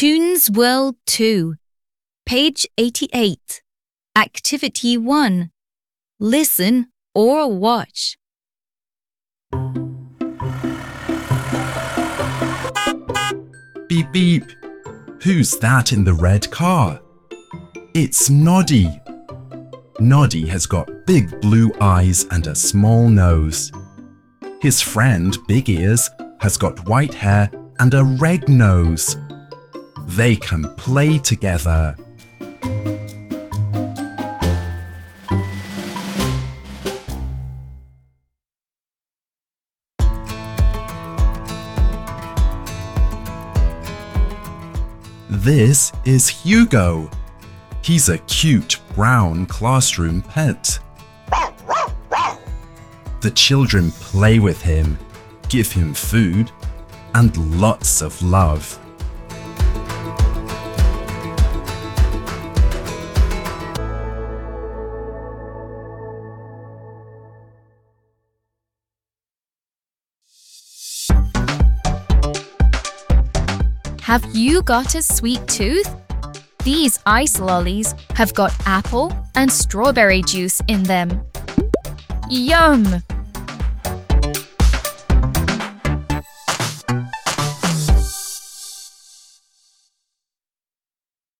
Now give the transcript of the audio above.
Toons World 2, page 88, Activity 1. Listen or watch. Beep beep. Who's that in the red car? It's Noddy. Noddy has got big blue eyes and a small nose. His friend Big Ears has got white hair and a red nose. They can play together. This is Hugo. He's a cute brown classroom pet. The children play with him, give him food, and lots of love. Have you got a sweet tooth? These ice lollies have got apple and strawberry juice in them. Yum!